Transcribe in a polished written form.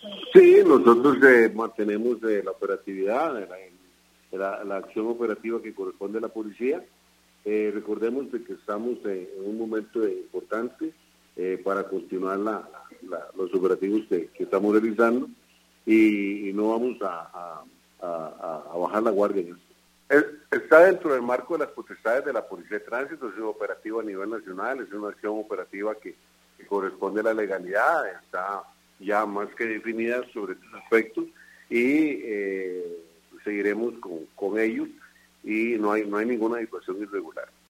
Sí, nosotros mantenemos la operatividad, la acción operativa que corresponde a la policía. Recordemos de que estamos en un momento importante para continuar los operativos que estamos realizando y no vamos a bajar la guardia en esto. Está dentro del marco de las potestades de la Policía de Tránsito, es un operativo a nivel nacional, es una acción operativa que corresponde a la legalidad, está ya más que definida sobre estos aspectos y seguiremos con ellos y no hay ninguna situación irregular.